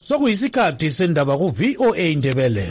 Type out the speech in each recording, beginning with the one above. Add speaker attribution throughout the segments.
Speaker 1: Sokuyisikhathi sendaba ku VOA Indebele.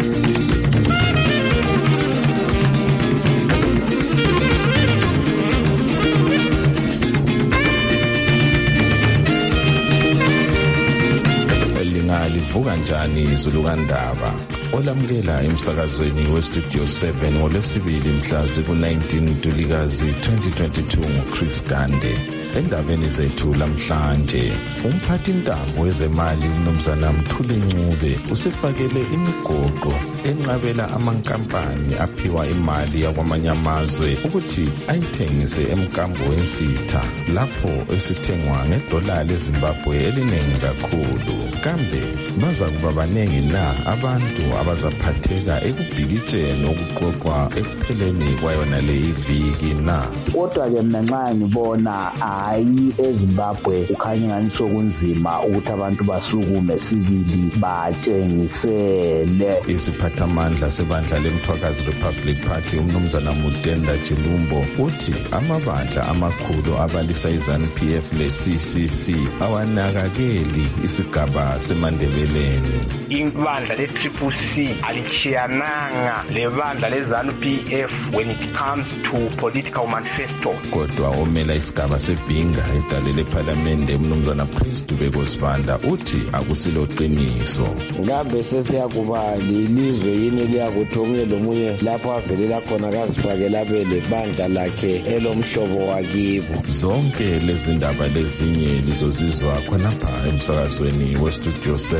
Speaker 1: Livuka njani izulu kaNdaba olamukela emsakazweni westudio 7 ngolwesibili mhla ziku-19 Ntulikazi 2022 nguChris Gande. Endabeni zethu lamhlanje, umphathintambo wezemali uMnumzana Mthuli Ncube usefakele imigoqo enqabela amankampani aphiwa imali yakwamanye amazwe ukuthi ayithengise emkambo wensitha lapho esithengwa ngedollar leZimbabwe eliningi kakhulu. Kambe baza kuba baningi na abantu abazaphatheka ekubhikitsheni okuqoqwa ekupheleni kwayona le iviki na?
Speaker 2: Kodwa-ke mina nxa ngibona hayi eZimbabwe kukhanya ngani sokunzima ukuthi abantu basukume sibili batshengisele.
Speaker 1: Isiphathamandla sebandla leMthwakazi Republic Party uMnumzana Mudenda Chilumbo uthi amabandla amakhulu abalisa iZANU-PF le-CCC awanakakeli isigaba seMandebeleni.
Speaker 3: Ibandla le-CCC alichiyananga lebandla leZANU-PF when it comes to political manifesto.
Speaker 1: Kodwa omela isigaba sebhinga edalele ePhalamende uMnumzana Prince Dubeko Sibanda uthi akusilo qiniso.
Speaker 4: Ngabe sesiyakuba lilizwe yini liyakuthi omunye lomunye lapho avelela khona kasifakela abele bandla lakhe elomhlobo wakibo.
Speaker 1: Zonke lezi ndaba lezinye lizozizwa khonapha emsakazweni westudio 7.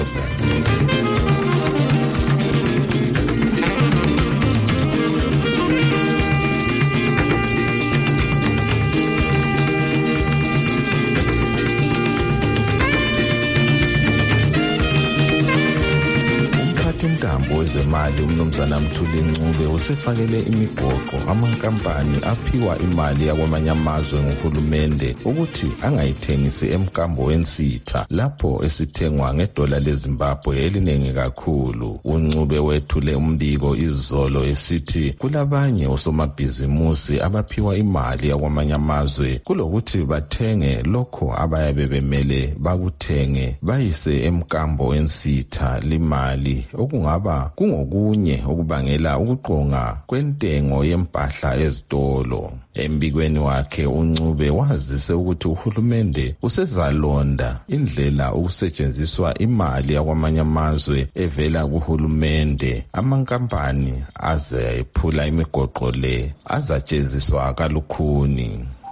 Speaker 1: Umphathintambo wezemali uMnumzana Mthuli Ncube usefakele imigoqo amankampani aphiwa imali yakwamanye amazwe nguhulumende ukuthi angayithengisi emkambo wensitha lapho esithengwa ngedollar leZimbabwe eliningi kakhulu. uNcube wethule umbiko izolo esithi kulabanye osomabhizimusi abaphiwa imali yakwamanye amazwe kulokuthi bathenge lokho abayabe bemele bakuthenge bayise emkambo wensitha limali okungaba kungokunye okubangela ukuqonga kwentengo yempahla ezitolo. Embikweni wakhe uNcube wazise ukuthi uhulumende usezalonda indlela ukusetshenziswa imali yakwamanye amazwe evela kuhulumende. Amankampani azephula imigoqo le azatshenziswa kalukhuni.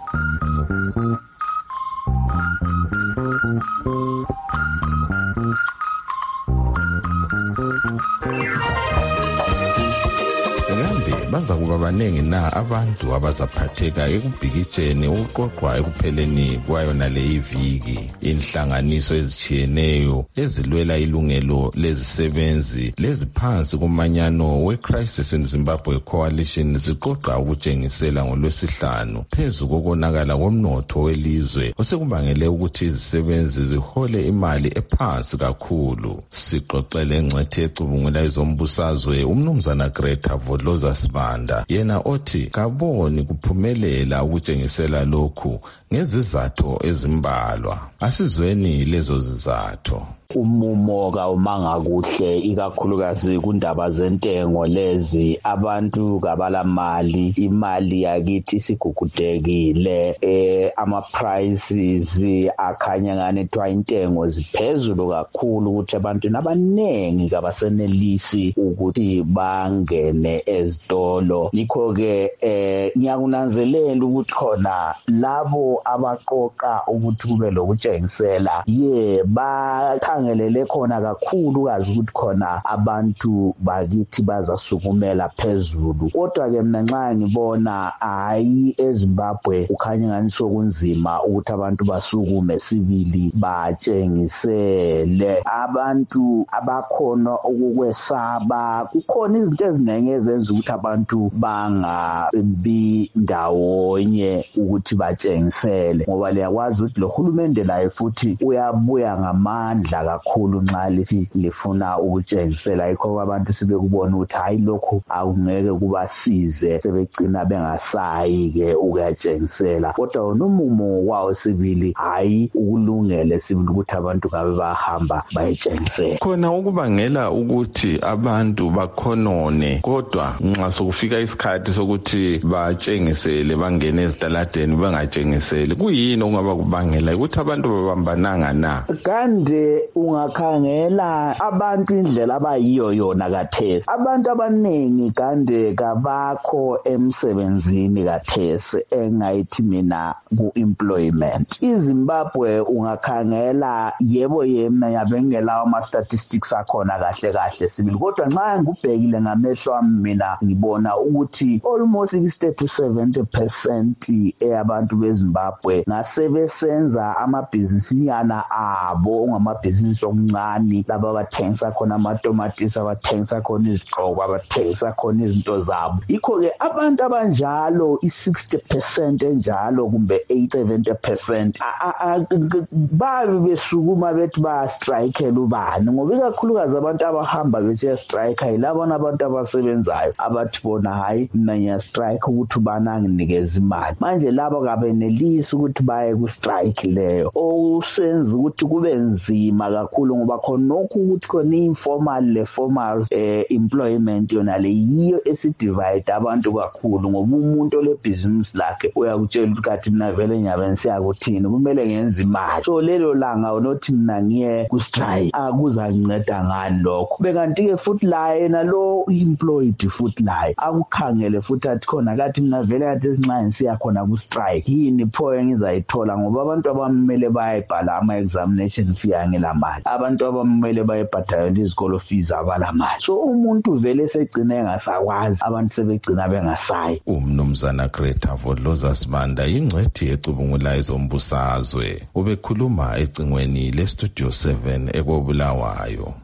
Speaker 1: Baza kuba baningi na abantu abazaphatheka ekubhikitsheni ukuqoqwa ekupheleni kwayona le iviki. Inhlanganiso ezichiyeneyo ezilwela ilungelo lezisebenzi leziphansi kumanyano we-Crisis in Zimbabwe Coalition ziqoqa ukutshengisela ngolwesihlanu phezu kokonakala komnotho welizwe osekubangele ukuthi izisebenzi zihole imali ephansi kakhulu. Sixoxele engcwethi ecubungula ezombusazwe uMnumzana Greta Vodloza Sibanda yena othi kaboni kuphumelela ukutshengisela lokhu ngezizathu ezimbalwa. Asizweni lezo zizathu.
Speaker 2: Umumo kawumanga kuhle ikakhulukazi kundaba zentengo lezi abantu kabalamali imali yakithi sigugudekile ama prices akhanya ngani twa intengo ziphezulu kakhulu ukuthi abantu nabanengi kabasenelisi ukuthi bangene ezitolo. Yikho ke ngiyakunanzelela ukuthi khona labo abaqoqa ukuthi kube lokutshengisela bakhangelele khona kakhulu kazi ukuthi khona abantu bakithi bazasukumela phezulu. Kodwa ke mina nxa ngibona hayi eZimbabwe kukhanya ngani sokunzima ukuthi abantu basukume sibili batshengisele. Abantu abakhona ukukwesaba kukhona izinto eziningi ezenza ukuthi abantu abantu bangabi ndawonye ukuthi batshengisele, ngoba liyakwazi ukuthi lo hulumende laye futhi uyabuya ngamandla kakhulu nxa lithi lifuna ukutshengisela. Yikho abantu sebekubona ukuthi hayi lokhu akungeke kubasize, sebegcina bengasayi-ke ukuyatshengisela. Kodwa nomumo wawo sibili hayi ukulungele sibili ukuthi abantu ngabe bahamba bayetshengisela.
Speaker 1: Khona ukubangela ukuthi abantu bakhonone, kodwa nxa sokufika isikhathi sokuthi batshengisele bangene ezitaladeni bangatshengiseli, kuyini okungaba kubangela ukuthi abantu babambananga na?
Speaker 2: Kande ungakhangela abantu indlela abayiyo yona kathesi, abantu abaningi kande kabakho emsebenzini kathesi engayithi mina ku-employment. iZimbabwe ungakhangela yebo yena yabengelawo ama-statistics akhona kahle sibili, kodwa nxa ngubhekile ngamehlo ami mina ngibona ukuthi almost 60-70% eyabantu beZimbabwe ngasebesenza amabhizinisinyana abo, ongamabhizinisi okuncane, laba abathengisa khona amatomatisi, abathengisa khona izigqoko, abathengisa khona izinto zabo. Yikho-ke abantu abanjalo i-60% enjalo kumbe 70% babe besukuma bethi bayastrikela ubani, ngoba ikakhulukazi abantu abahamba besiyastrika yilabona abantu abasebenzayo abathi bona hayi mina ngiyastrike ukuthi ubani anginikeze imali. Manje labo kabenelisi ukuthi baye kustrike leyo, osenza ukuthi kube nzima kakhulu, ngoba khonokho ukuthi khona informal le formal employment yona le yiyo esidivide abantu kakhulu, ngoba umuntu ole business lakhe uyakutshela ukuthi kathi mina vele nyabe siyakuthini kumele ngenze imali, so lelo langa unothi mina ngiye kustrike akuzanginceda ngani lokho. Bekanti-ke futhi la yena lo employed futhi la akukhangele futhi athi khona kathi mina vele kathi esinxanye siya khona kustrike, yini pho engizayithola, ngoba abantu abamele bayibhala ama-examination fee angela mali, abantu abamele bayibhadala izikolo fees abala mali, so umuntu vele segcina engasakwazi, abantu sebegcina bengasayi.
Speaker 1: Umnumzana Greta Vodloza Sibanda ingcwethi ecubungula ezombusazwe ubekhuluma ecingweni leStudio 7 eKobulawayo.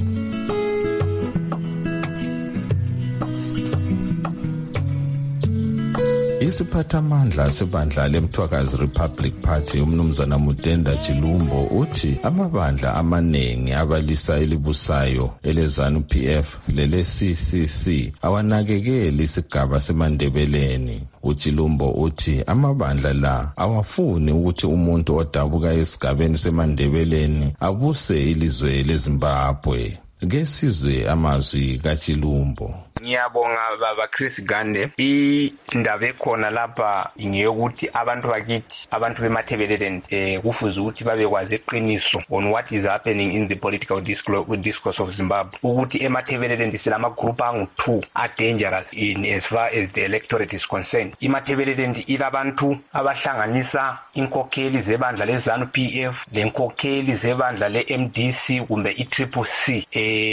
Speaker 1: Isiphathamandla sebandla leMthwakazi Republic Party umnumzana Mudenda Chilumbo uthi amabandla amanengi abalisa elibusayo eleZANU-PF lele-CCC awanakekeli isigaba seMandebeleni. uChilumbo uthi amabandla la awafuni ukuthi umuntu odabuka esigabeni seMandebeleni abuse ilizwe leZimbabwe. Ngesizwe amazwi kaChilumbo.
Speaker 3: Ngiyabonga baba Chris Gande. Indaba ekhona lapha ngeyokuthi abantu bakithi, abantu beMathebeleni kufuze ukuthi babekwazi iqiniso on what is happening in the political discourse of Zimbabwe. Ukuthi eMathebeleni silama group angu-2 are dangerous in as far as the electorate is concerned. iMathebeleni ilabantu abahlanganisa inkokheli zebandla leZANU-PF lenkokheli zebandla leMDC kumbe iCCC.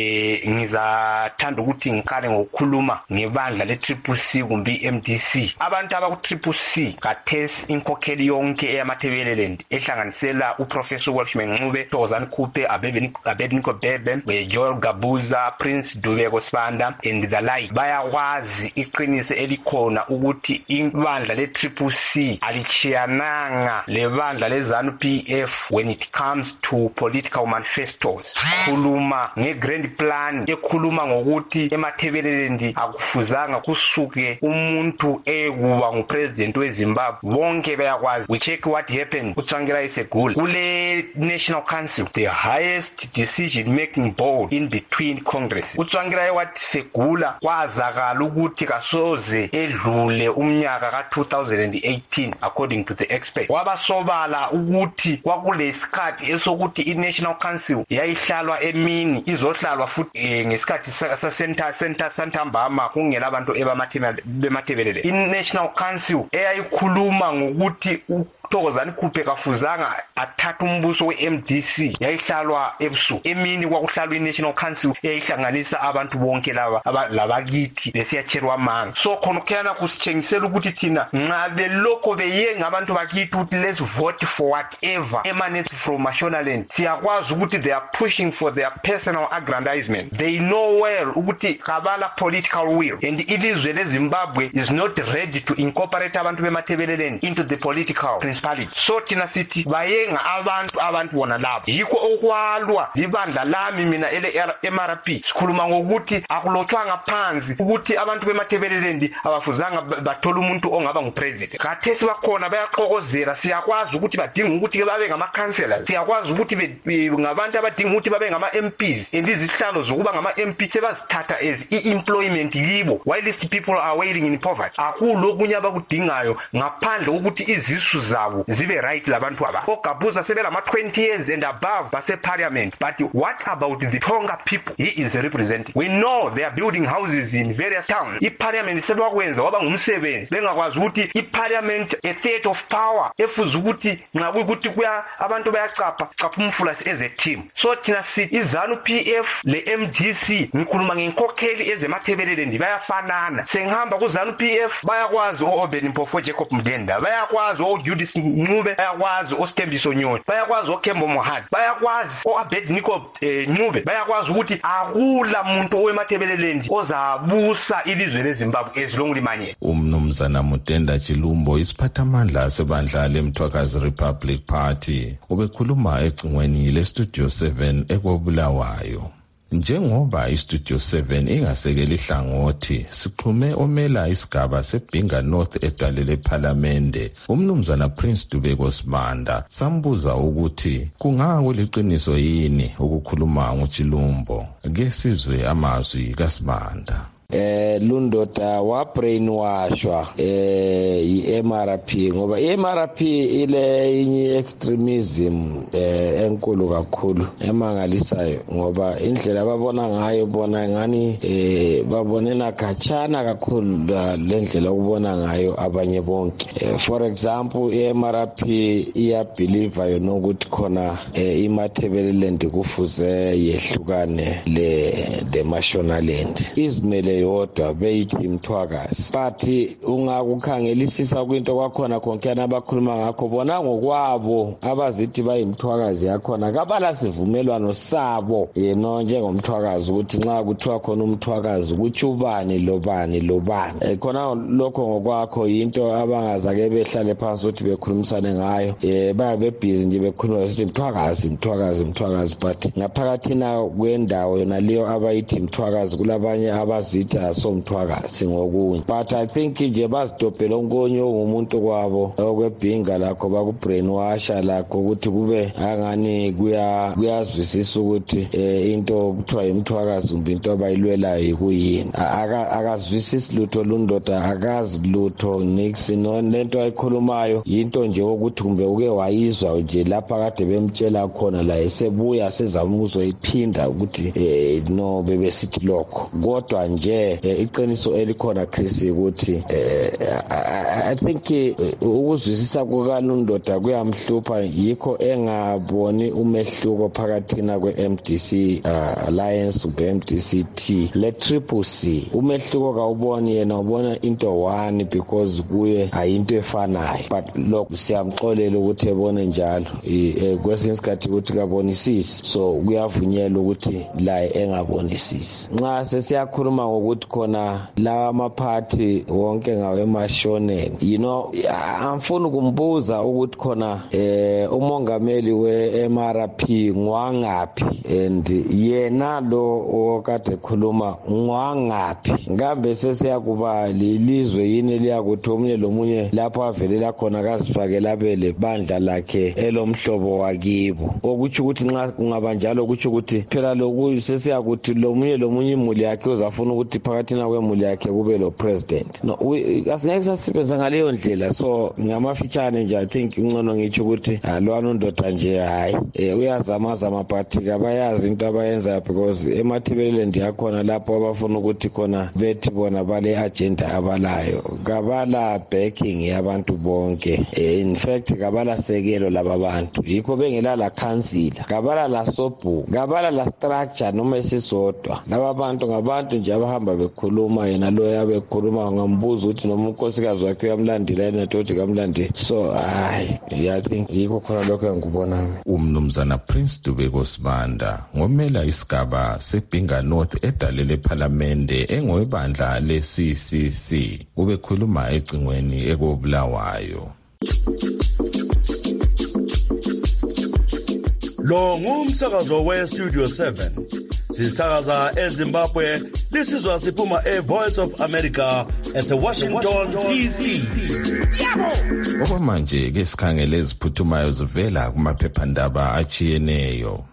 Speaker 3: Ngizathanda ukuthi ngikhale ngokukhuluma ngebandla leCCC kumbe iMDC. Abantu abaku-CCC kathesi inkokheli yonke eyaMathebeleni ehlanganisela uProfessor Welshman Ncube, Thokozani Khuphe, Abednego Bebe, Joel Gabuza, Prince Dubeko Sibanda and the like bayakwazi iqiniso elikhona ukuthi ibandla leCCC alichiyananga lebandla leZANU-PF when it comes to political manifestos. Khuluma nge-grand plan ekhuluma ngokuthi eMathebeleni akufuzanga kusuke umuntu ekuba ngupresident weZimbabwe. Bonke bayakwazi. We check what happened uTsvangirai Segula kule National Council, the highest decision making board in between Congress. uTsvangirai wathi Segula kwazakala ukuthi kasoze edlule umnyaka ka-2018 according to the expert. Wabasobala ukuthi kwakulesikhathi esokuthi iNational Council yayihlalwa emini izohlalwa futhi ngesikhathi sasenta santambama kungela abantu beMathebeleni. iNational Council eyayikhuluma ngokuthi uThokozani Khuphe kafuzanga athatha umbuso we-MDC yayihlalwa ebusuku, emini kwakuhlalwa i-National Council eyayihlanganisa abantu bonke laba labakithi besiyatshelwa amanga. So khona kuyana kusitshengisela ukuthi thina nxa belokho beyenga abantu bakithi ukuthi let's vote for whatever emanates from Mashonaland, siyakwazi ukuthi they are pushing for their personal aggrandizement. They know well ukuthi kabala political will, and ilizwe leZimbabwe is not ready to incorporate abantu bemathebeleland into the political principality. So thina sithi bayenga abantu bona labo, yikho okwalwa libandla lami mina MRP. Sikhuluma ngokuthi akulotshwanga phansi ukuthi abantu bemathebeleland abafuzanga bathola umuntu ongaba ngupresident. Khathesi bakhona bayaxokozela, siyakwazi ukuthi badinga ukuthi babe ngama-councillors, siyakwazi ukuthi ngabantu abadinga ukuthi babe ngama-MPs, and izihlalo zokuba ngama-MP sebazithatha as i-employment yibo, while these people are waiting in poverty. Akulokunye abakudingayo ngaphandle ukuthi izisu zabo zibe right labantu aba. OGabuza sebelama-20 years and above base-parliament, but what about the Tonga people he is representing? We know they are building houses in various towns. I-parliament sebakwenza waba ngumsebenzi, bengakwazi ukuthi i-parliament a third of power efuza ukuthi nxa kuyikuthi kuya abantu bayacapha umfula as a team. So thina sithi iZANU-PF le-MDC, ngikhuluma ngenkokheli ezemathebeleland bayafanana. Sengihamba kuZANU-PF bayakwazi o-Obed Mpofo Jacob Mdenda, bayakwazi o-Judith Ncube, bayakwazi o-Stembiso Nyoni, bayakwazi o-Kembo Mohadi, bayakwazi o-Abednego Ncube, bayakwazi ukuthi akula muntu owemathebeleland ozabusa ilizwe leZimbabwe ezilongu limanye.
Speaker 1: Umnumzana Mudenda Chilumbo isiphathamandla sebandla leMthwakazi Republic Party ubekhuluma ecingweni leStudio 7 eKobulawayo. Njengoba iStudio 7 ingasekeli hlangothi, sixhume omela isigaba seBhinga North edalele ePhalamende, umnumzana Prince Dubeko Sibanda, sambuza ukuthi kungakuliqiniso yini ukukhuluma ngoChilumbo. Ke sizwe amazwi kaSibanda.
Speaker 4: Lundoda wa brainwashwa i-MRP ngoba i-MRP ile inye extremism enkulu kakhulu emangalisayo, ngoba indlela babona ngayo bona ngani babonena khatshana kakhulu lendlela ukubona ngayo abanye bonke. For example, i-MRP iyabelieve yona ukuthi khona imathebeleland kufuze yehlukane le Mashonaland, izimele yodwa beyithi Mthwakazi. But ungakukhangelisisa kwinto kwakhona konkana abakhuluma ngakho bona ngokwabo abazithi bayimthwakazi yakhona kabala sivumelwano sabo yeno njengomthwakazi ukuthi nxa kuthiwa khona umthwakazi kuchubani lobani khona lokho ngokwakho into abangazake behlale phansi ukuthi bekhulumisane ngayo. Babe busy nje bekhuluma ukuthi mthwakazi, but ngaphakathina kwendawo yona leyo abayithi mthwakazi kulabanye abazithi asomthwakazi ngokunye. But I think nje bazidobhela onkonye umuntu kwabo okwebhinga lakho bakubrainwasha lakho ukuthi kube angani kuyazwisisa ukuthi into kuthiwa imthwakazi kumbe into abayilwelayo ikuyini. Akazwisisi lutho lundoda, akazi lutho niksi lento ayikhulumayo into nje ukuthi kumbe uke wayizwa nje lapha kade bemtshela khona la esebuya sezama ukuzoyiphinda ukuthi no bebesithi lokho. Kodwa nje iqiniso elikhona Chris ukuthi I think ukuzwisisa kukaNondoda kuyamhlupha, yikho engaboni umehluko phakathina kweMDC Alliance ubeMDC-T le Triple C. Umehluko kawuboni yena, ubona into one because kuye ayinto efanayo, but lokho siyamxolela ukuthi ebone njalo kwesinye isikhathi ukuthi kabonisisi, so kuyavunyelwa ukuthi la engabonisisi. Nxa sesiyakhuluma ngokuthi khona lawa amaphathi wonke ngawe emashoneni, angifuni ukumbuza ukuthi khona umongameli we-MRP ngwangaphi and yena lo okade khuluma ngwangaphi. Ngambe sesiyakuba lilizwe yini liyakuthi omunye lomunye lapho avelela khona kazifakela bele bandla lakhe elomhlobo wakibo, okuthi ukuthi nxa kungaba njalo kuthi ukuthi phela lokhu sesiyakuthi lomunye imuli yakhe uzafuna ukuthi phakathi kwemuli yakhe kube lo president. No, asingeke sasibenza ngaleyo ndlela. So ngamafitshane nje I think ngcono ngithi ukuthi lwana undoda nje hayi uyazama but kabayazi into abayenza because emathibeleni yakhona lapho abafuna ukuthi khona bethi bona bale agenda abalayo kabala backing yabantu bonke. In fact kabala sekelo laba bantu yikho bengelala council kabala la sobu kabala la structure noma esisodwa. Laba bantu ngabantu nje abahamba bekhuluma yena lo yabe ekhuluma ngambuzo ukuthi noma unkosikazi wakhe uyamlandela yena toti kamlandi. So I think yikho khona lokho engikubona.
Speaker 1: Umnumzana Prince Dubeko Sibanda ngomela isigaba seBhinga North edalele eParliamente engowebandla leCCC ubekhuluma ecingweni ekobulawayo.
Speaker 5: Lo ngumsakazo weStudio 7 sisakaza eZimbabwe lisizwa siphuma eVoice of America eseWashington DC.
Speaker 1: Okwamanje ke sikhangele eziphuthumayo zivela kumaphephandaba achiyeneyo.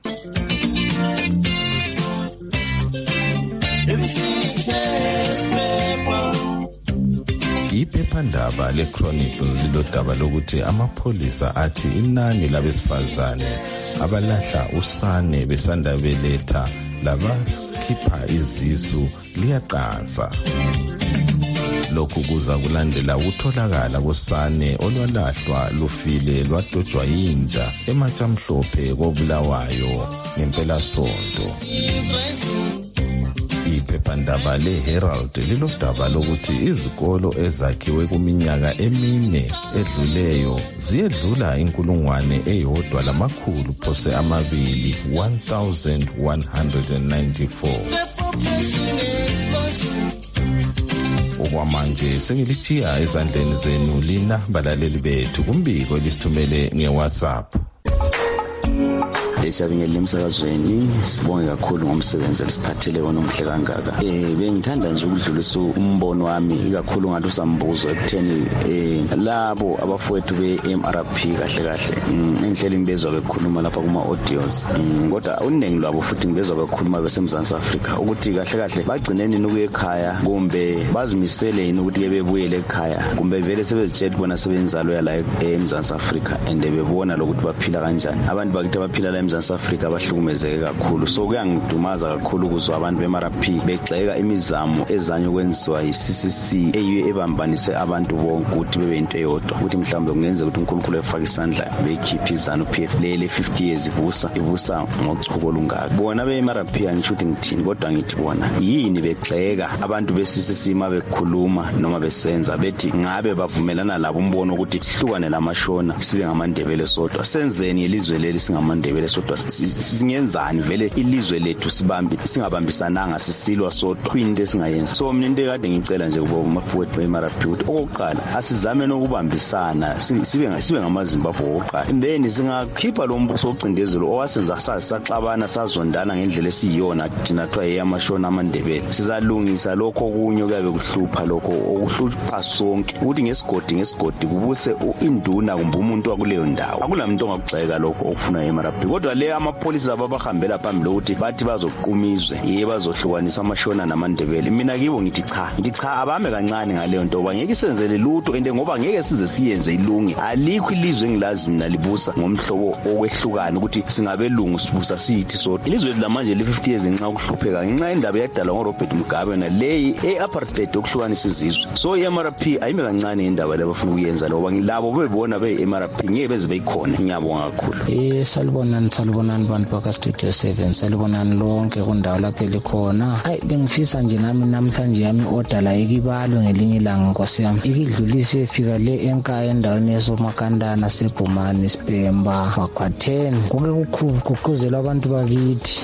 Speaker 1: Iphephandaba leChronicle lilodaba lokuthi amapholisa athi inani labesifazane abalahla usane besanda beletha labakhipha izisu liyaqansa. Lokhu kuza kulandela ukutholakala kosane olwalahlwa lufile lwadojwa yinja eMatshamhlophe koBulawayo ngempelasonto. Iphephandaba leHerald lilodaba lokuthi izikolo ezakhiwe kuminyaka emine edluleyo ziyedlula 1,100 phose amabili 1194. Okwamanje sengilithiya ezandleni zenu lina balaleli bethu kumbiko lisithumele ngeWhatsApp.
Speaker 6: Siyabingelela emsakazweni, sibonge kakhulu ngomsebenzi esiphathele wona omhle kangaka. Bengithanda nje ukudlulisa umbono wami kakhulu ngathi usambuzo ekutheni labo abafowethu beMRP kahle endlela ngibezwa bekhuluma lapha kuma audios. Kodwa uningi lwabo futhi ngibezwa bekhuluma beseMzansi Afrika ukuthi kahle bagcineni ukuya ekhaya kumbe bazimisele yini ukuthi bebuyele ekhaya kumbe vele sebezitshela bona sebenzalo yala eMzansi Afrika and bebona lokuthi baphila kanjani. Abantu bakithi baphila la eMzansi Afrika abahlukumezeke kakhulu. So kuyangidumaza kakhulu ukuzwa abantu beMRP begxeka imizamo ezanye ukwenziwa yiCCC ebambanise abantu bonke ukuthi bebe into eyodwa ukuthi mhlawumbe kungenze ukuthi uNkulunkulu efake isandla bekhiphe izanu PF le 50 years ibusa ngochuko olungaka. Bona beMRP angisho ukuthi ngithini kodwa ngithi bona yini begxeka abantu beCCC mabekhuluma noma besenza bethi ngabe bavumelana labo umbono ukuthi sihlukane lamashona sibe ngamandebele sodwa. Senzeni ilizwe leli singamandebele sodwa singenzani vele ilizwe lethu singabambisananga sisilwa sodwa kwinto esingayenza. So mina into ekade ngicela nje kubo mafowethu beMRP ukuthi okokuqala asizame nokubambisana sibe ngamaZimbabwe okokuqala then singakhipha lo mbuso ocindezelo owasenza saxabana sazondana ngendlela esiyona thina thwa eyamashona amandebele. Sizalungisa lokho okunye kuyabe kuhlupha lokho okuhlupha sonke ukuthi ngesigodi kubuse induna kumbe umuntu wakuleyo ndawo. Akulamuntu ongakugxeka lokho okufuna eMRP. Kodwa le amapholisa abahambela phambili ukuthi bathi bazoqumizwe bazohlukanisa amashona namandebele. Mina kibo ngithi cha abame kancane ngaleyo nto bangeke isenzele lutho ende ngoba ngeke size siyenze ilunge. Alikho ilizwe engilazi mina libusa ngomhlobo okwehlukana ukuthi singabelungu sibusa sithi so ilizwe lamanje le 50 years nxa ukuhlupheka ngenxa indaba yadala ngoRobert Mugabe na le apartheid okuhlukanisa izizwe. So eMRP ayime kancane indaba labafuna ukuyenza loba ngilabo bebona beMRP ngeke beze beyikhona. Ngiyabonga kakhulu.
Speaker 7: Salibonani bantu bakaStudio 7 salibonani lonke kundawo lapho likhona. Bengifisa nje nami namhlanje yami order la ikibalo ngelinye ilanga Nkosi yami ikidlulise ifika le enkaya endaweni yesomakandana seBhumani Sibhemba wakhwatheni konke kukhuzela abantu bakithi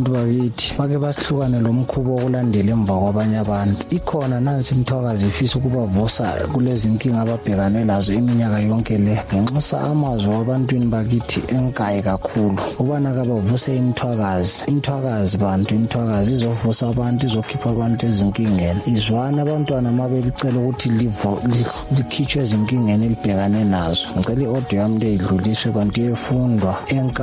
Speaker 7: bake bahlukane lomkhubo okulandela emva kwabanye abantu. Ikhona nansi imthwakazi ifisa ukuba vosa kulezi inkinga ababhekane lazo iminyaka yonke le ngenxa amazwi abantwini bakithi enkayi kakhulu ubana kabavuse imthwakazi bantu imthwakazi izovusa abantu izokhipha abantu ezinkingeni izwana abantwana mabelicela ukuthi likhitshwe ezinkingeni elibhekane nazo ngicela i-audio yami leyidluliswe kanti yefundwa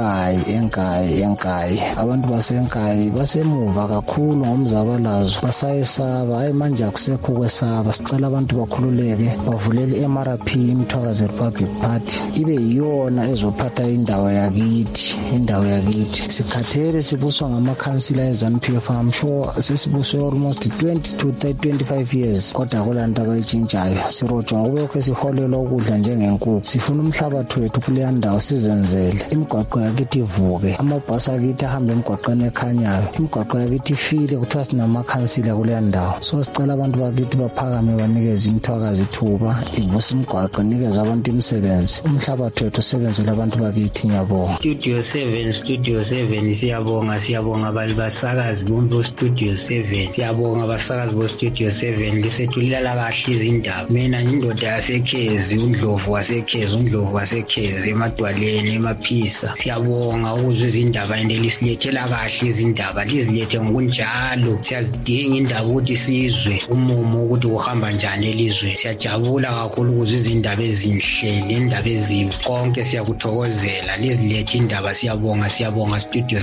Speaker 7: enkayi abantu basenkayi basemuva kakhulu ngomzabalazo basayesaba hayi manje akusekho kwesaba sicela abantu bakhululeke bavulele i-MRP imthwakazi Republic Party ibe yiyona ezophatha indawo yakithi sikhathele sibuswa ngamakhansila eZANU-PF I'm sure sesibuswe almost 20 to 25 years kodwa kulanto abayitshintshayo sirojo ngokubekho siholelwa ukudla njengenkukhu sifuna umhlabathi wethu kuleya ndawo sizenzele imigwaqo yakithi ivuke amabhasi akithi ahambe emgwaqweni ekhanyayo imigwaqo yakithi ifile kuthiwa sinamakhansila kuleya ndawo so sicela abantu bakithi baphakame banikeze imthwakazi ithuba ivuse imigwaqo nikeze abantu imisebenzi umhlabathi wethu usebenzele abantu bakithi ngiyabonga
Speaker 8: Studio 7 siyabonga basakazi bombo Studio 7 siyabonga basakazi bo Studio 7 lisethulela kahle izindaba mina indoda yasekhezi uNdlovu wasekhezi emadwaleni emaphisa siyabonga ukuzwa izindaba endelisiyethela kahle izindaba lizilethe ngokunjalo siyazidinga indaba ukuthi sizwe umumo ukuthi uhamba njani elizwe siyajabula kakhulu ukuzwa izindaba ezinhle nendaba ezimbi konke siyakuthokozela lizilethe indaba siyabonga Studio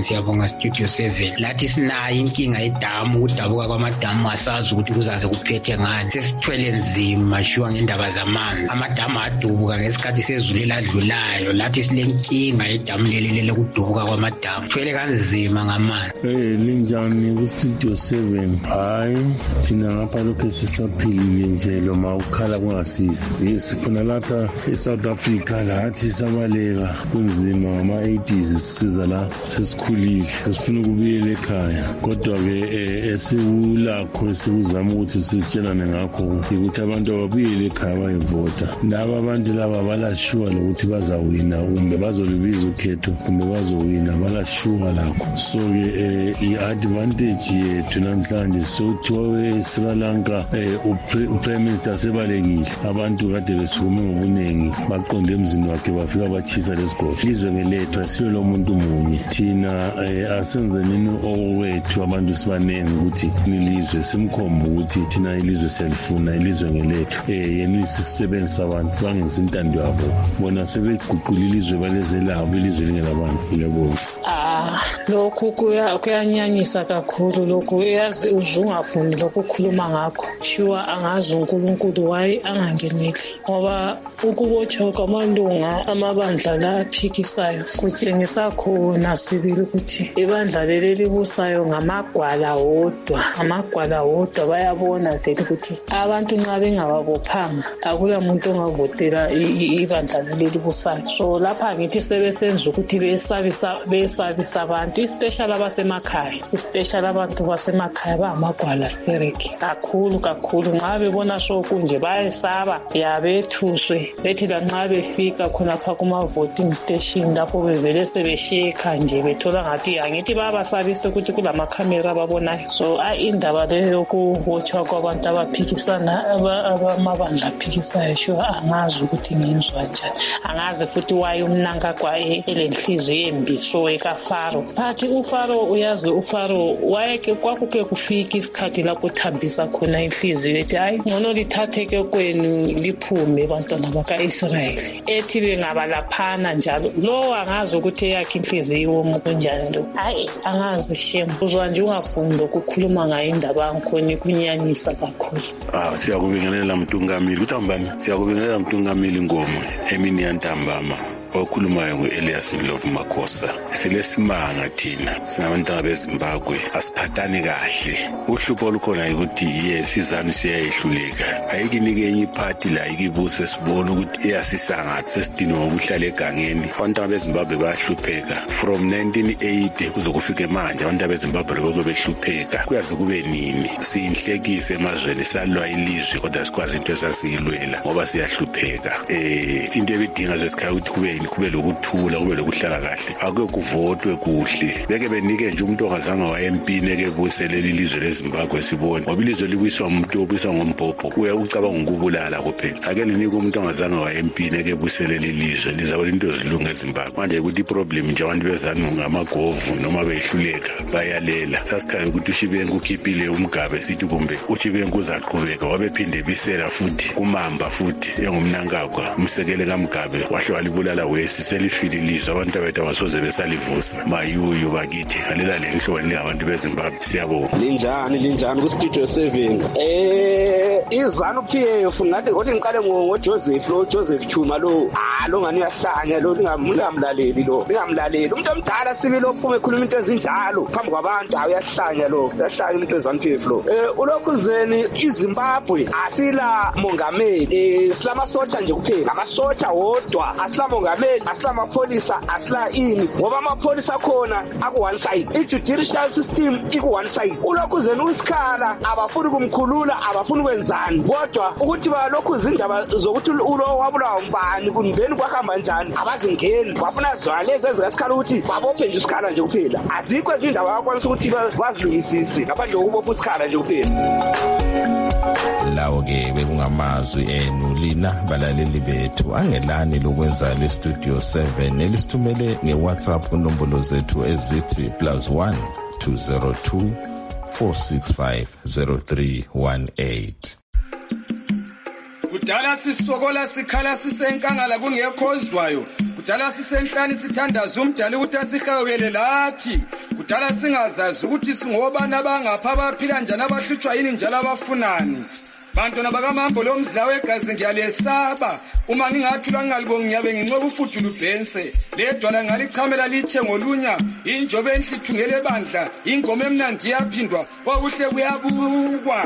Speaker 8: 7 lathi sinayo inkinga yedamu ukudabuka kwamadamu asazi ukuthi kuzaze kuphethe ngani sesithwele nzima shuwa ngendaba zamanzi amadamu adubuka ngesikhathi sezulu eladlulayo lathi silenkinga yedamu lelele kudubuka kwamadamu thwele kanzima ngamanzi
Speaker 9: linjani ku Studio 7 hayi thina ngapha lokho sisaphilile nje lo mawukhala kungasiza sikhona lapha eSouth Africa lathi sabaleka kunzima ngama-80s sisiza la sesikhulile sifuna ukubuyela ekhaya kodwa ke esikulakho esikuzama ukuthi sitshelane ngakho ukuthi abantu ababuyele ekhaya bayivota laba abantu laba balashuwa lokuthi bazawina kumbe bazolibiza ukhetho kumbe bazowina balashuwa lakho so ke i-advantage yethu namhlanje sokuthiwa eSri Lanka uPrime Minister sebalekile abantu kade besukume ngobuningi baqonde emzini wakhe bafika bachisa lesigodi lizwe ngelethu asiyo lo muntu munye thina asenzenini owethu abantu sibanengi ukuthi nilizwe simkhomba ukuthi thina ilizwe selifuna ilizwe ngelethu yena isisebenzisa abantu bangenza intando yabo bona sebeguqula ilizwe balezelabo ilizwe lingelabantu ngiyabonga
Speaker 10: lokhu kuyanyanyisa kakhulu lokhu uyazi uzungafundi lokukhuluma ngakho shuwa angazi uNkulunkulu waye angangeneli ngoba ukubotshwa kwamalunga amabandla la aphikisayo kutshengisa khona sibili ukuthi ibandla leli libusayo ngamagwala wodwa bayabona vele ukuthi abantu nxa bengababophanga akula muntu ongavotela ibandla leli libusayo so lapha ngithi sebesenza ukuthi besabisa abantu especially abantu basemakhaya bamagwala stereki kakhulu nxa bebona so kunje bayesaba yabethuswe bethi lanxa befika khonapha kuma-voting station lapho bevele sebesheka nje bethola ngathi angithi babasabise ukuthi kulamakhamera ababonayo so indaba leyo yokubotshwa kwabantu abaphikisana abamabandla aphikisayo sure angazi ukuthi ngenzwa njani angazi futhi waye umnanka elenhliziyo embiso ekafaro phathi ufaro uyazi ufaro wayeke kwakuke kufika isikhathi lapho uthambisa khona inhliziyo ethi hayi ngcono lithatheke kwenu liphume bantwana baka-Israyeli ethi bengabalaphana njalo lo angazi ukuthi yakhe inhliziyo kunjani lo hayi angazi shame uzwa nje ungafunda ukukhuluma ngayo indaba yankhona kunyanyisa kakhulu
Speaker 9: siyakubingelela Mtungamili kutambama siyakubingelela Mtungamili Ngomo emini yantambama okhulumayo ngu-Elias Ndlovu Makhosa silesimanga thina singabantwana beZimbabwe asiphathani kahle uhlupho olukhona ukuthi yes izanu siyayehluleka ayikinike enye iphathi la ikibuse sibone ukuthi iyasisangathi sesidinwe ngokuhlala egangeni abantwana beZimbabwe bayahlupheka from 1980 kuze kufike manje abantwana beZimbabwe lokho behlupheka kuyaze kube nini siyinhlekise emazweni salwa ilizwe kodwa sikwazi into esasiyilwela ngoba siyahlupheka into ebidinga zesikhathi ukuthi kube kube lokuthula kube lokuhlala kahle ake kuvotwe kuhle beke benike nje umuntu ongazange wa-MP neke busele ilizwe leZimbabwe sibone ngoba ilizwe libuyiswa umuntu obuyiswa ngombhobho uya ucabanga ngokubulala kuphela ake linike umuntu ongazange wa-MP neke busele ilizwe lizabe into zilunga eZimbabwe manje ukuthi iproblem nje abantu bezanu ngamagovu noma behluleka bayalela sasikhaya ukuthi uShibengu ukhiphile umgabe sithi kumbe uShibengu uzaqhubeka wabephinde bisela futhi kumamba futhi engumnankagwa umsekele kaMgabe wahle walibulala wesi selifile ilizwe abantu abethu abasoze besalivusa mayuyu bakithi alela lenhloni abantu beZimbabwe siyabonga
Speaker 11: linjani ku studio 7 izanu PF ngathi ngothi ngiqale Joseph Chuma lo ngani uyahlanya lo lingamlaleli umuntu omdala sibili ophume ekhuluma into ezinjalo phambi kwabantu uyahlanya umuntu ezanu PF lo ulokhuzeni iZimbabwe asila mongameli silamasotsha nje kuphela amasotsha wodwa asila mongameli asila amapholisa asila ini ngoba amapholisa khona aku one side i-judicial system iku one side ulokhuzeni usikhala abafuni kumkhulula abafuni kwenzani kodwa ukuthi balokhu izindaba zokuthi ulo wabulawa umbani kuniveni kwahamba njani abazingeni bafuna zwalezi ezikasikhala ukuthi babophe nje isikhala nje kuphela azikho ezinye indaba yakwanisa ukuthi bazilungisise ngaphandle kokubopha isikhala nje kuphela.
Speaker 1: Lawo-ke bekungamazwi enu lina balaleli bethu angelani lokwenza le studio 7 elisithumele nge-WhatsApp kunombolo zethu ezithi +1 202 465 0318.
Speaker 12: Kudala sisokola sikhala sisenkangala kungekho ozwayo kudala sisenhlani sithandaza umdala ukuthi asihawele lathi kudala singazazi ukuthi singobani abangapha abaphila njani abahlutshwa yini njalo abafunani bantwana bakamambo lo mzila wegazi ngiyalesaba uma ngingathula ngingalibongi ngiyabe nginqoba ufudula ubhense ledwala ngalichamela lithe ngolunya injobe enhlithungele bandla ingoma emnandi yaphindwa kwakuhle kuyabukwa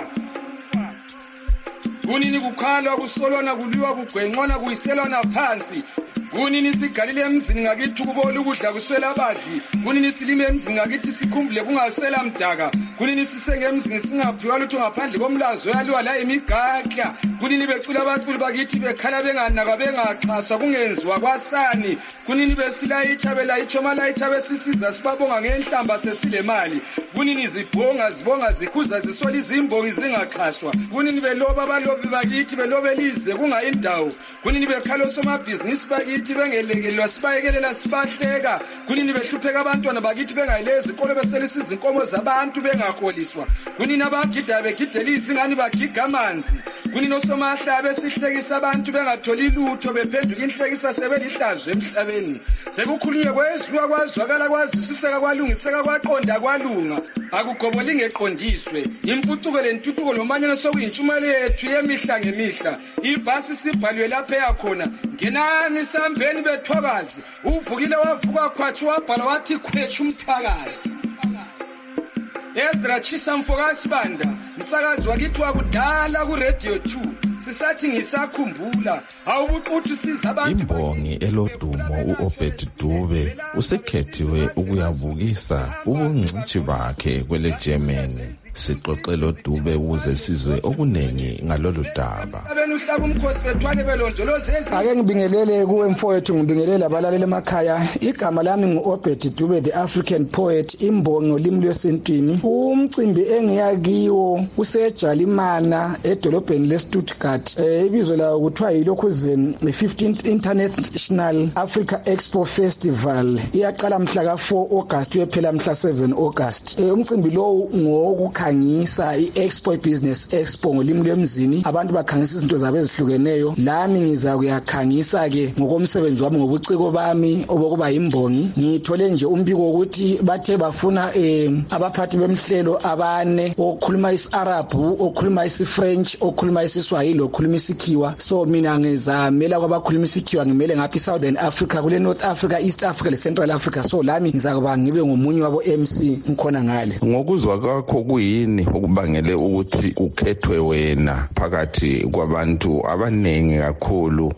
Speaker 12: kunini kukhalwa kusolwana kuliwa kugwenqona kuyiselwana phansi kunini sigalile emzini ngakithi kubola ukudla kuswela abadli kunini silime emzini ngakithi sikhumbule kungasela mdaka kunini sisenge emzini singaphiwa lutho ngaphandle komlazo yaliwa la imigakla kunini becula abaculi bakithi bekhala benganakwa bengaxhaswa kungenziwa kwasani kunini besilayitsha belayitsha malayitsha besisiza sibabonga ngenhlamba sesilemali kunini zibonga zikhuza zisola izimbongi zingaxhaswa kunini beloba abalobi bakithi belobelize kungayindawo kunini bekhala somabhizinisi bakithi bengelekelwa sibayekelela sibahleka kunini behlupheka abantwana bakithi bengayilezi ikolo beselisa izinkomo zabantu bengaholiswa kunini abagida begidela izingani bagiga amanzi kunini osomahlaba esihlekisa abantu bengatholi lutho bephenduka inhlekisa sebelihlazo emhlabeni sekukhulunywe kwezwa kwazwakala kwazisiseka kwalungiseka kwaqonda kwalunga akugoboli ngeqondiswe impucuko lentutuko lomanyano sokuyintshumayelo yethu yemihla ngemihla ibhasi sibhalwe lapha yakhona ngenani sambeni bethokazi uvukile wavuka khwatshu wabhala wathi khwetshu umthakazi Ezra Chisamfokasi Banda msakazi wakithi wakudala ku Radio 2 sisathi ngisakhumbula awubuquthu siza abantu
Speaker 1: imbongi elodumo uObed Dube usekhethiwe ukuyavukisa ubungcitshi bakhe kwele Germany sixoxelo Dube ukuze sizwe okunengi ngalolu daba
Speaker 12: abenuhlaba umkhosi bethwale belondolozeza
Speaker 13: ake ngibingelele kuwe mfowethu ngibingelele abalaleli emakhaya igama lami nguObed Dube the African poet imbongi ngolimi lwesintwini umcimbi engiyakiwo usejalimana edolobheni leStuttgart ibizo lawo kuthiwa yilokhuzeni 15th International Africa Expo Festival iyaqala mhla ka4 August uyephela mhla 7 August umcimbi lo ngokukhangisa iExpo Business Expo ngolimi lwemzini abantu bakhangisa izinto zabo ezihlukeneyo lami ngiza kuyakhangisa ke ngokomsebenzi wami ngobuciko bami obokuba imbongi ngithole nje umbiko ukuthi bathe bafuna abaphathi bemhlelo abane okhuluma isiArabhu okhuluma isiFrench okhuluma isiSwahili okhuluma isikhiwa so mina ngizamela kwabakhuluma isikhiwa ngimele ngapha eSouthern Africa kule North Africa East Africa le Central Africa so lami ngizakuba ngibe ngomunye wabo MC ngikhona ngale
Speaker 1: ngokuzwa kwakho kuyi kuyini okubangele ukuthi ukhethwe wena phakathi kwabantu abaningi kakhulu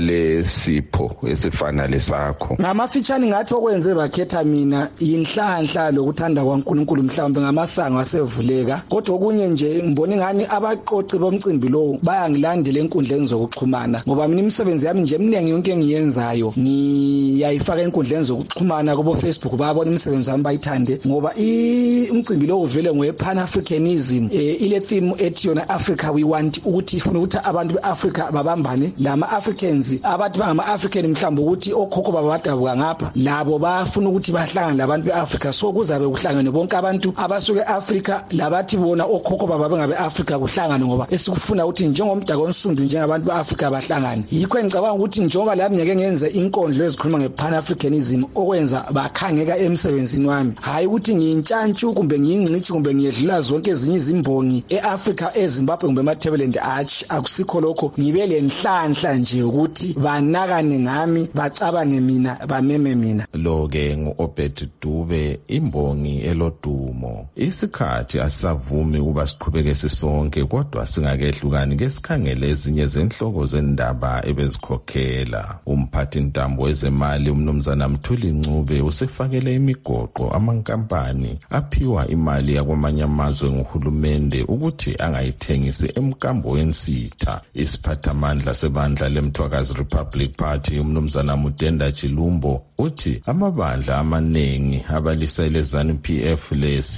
Speaker 1: abalesipho esifana lesakho?
Speaker 13: Ngamafitshane ngathi okwenze bakhetha mina inhlanhla lokuthanda kwaNkulunkulu mhlawumbe ngamasango asevuleka, kodwa okunye nje ngibona ngani abaqoqi bomcimbi lo bayangilandela enkundleni zokuxhumana, ngoba mina imisebenzi yami nje eminingi yonke engiyenzayo ngiyayifaka enkundleni zokuxhumana kubo Facebook, bayabona imisebenzi yami bayithande, ngoba umcimbi lo uvele ngowe Pan Africanism, ile theme ethi yona Africa we want, ukuthi ifuna ukuthi abantu beAfrica babambane, lama Africans abathi bangama African mhlawumbe ukuthi okhokho babadabuka ngapha labo bafuna ukuthi bahlangane labantu beAfrica, so kuzabe kuhlangane bonke abantu abasuke eAfrica labathi bona okhokho baba bengabe Africa kuhlangane, ngoba esikufuna ukuthi njengomdako onsundu njengabantu beAfrica bahlangane. Yikho engicabanga ukuthi njengoba lapha ngeke ngenze inkondlo ezikhuluma ngePan Africanism okwenza bakhangeka emsebenzini wami, hayi ukuthi ngiyintshantshu kumbe ngiyingcithi kumbe ngiyedlula zonke ezinye izimbongi eAfrica eZimbabwe kumbe eMatabeleland, akusikho lokho. Ngibele nhlanhla nje ukuthi banakane ngami, bacabange mina, bameme mina.
Speaker 1: Lo ke nguObed Dube, imbongi elodumo. Isikhathi asavumi ukuba siqhubeke sisonke, kodwa singakehlukani ke sikhangele ezinye zenhloko zendaba ebezikhokhela. Umphathi ntambo wezemali umnumzana Mthuli Ncube usefakele imigoqo amankampani aphiwa imali yakwamanye amazwe nguhulumende ukuthi angayithengisi emkambo wensitha. Isiphathamandla sebandla leMthwakazi Republic Party umnumzana Mudenda Chilumbo uthi amabandla amaningi abalisele ZANU-PF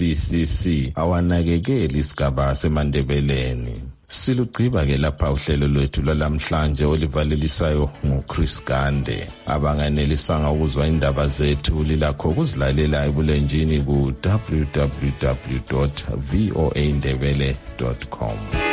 Speaker 1: le-CCC awanakekeli isigaba seMandebeleni. Silugqiba ke lapha uhlelo lwethu lwalamhlanje olivalelisayo nguChris Gande. Abanganelisanga ukuzwa indaba zethu lilakho ukuzilalela ebulenjini ku www.voandebele.com.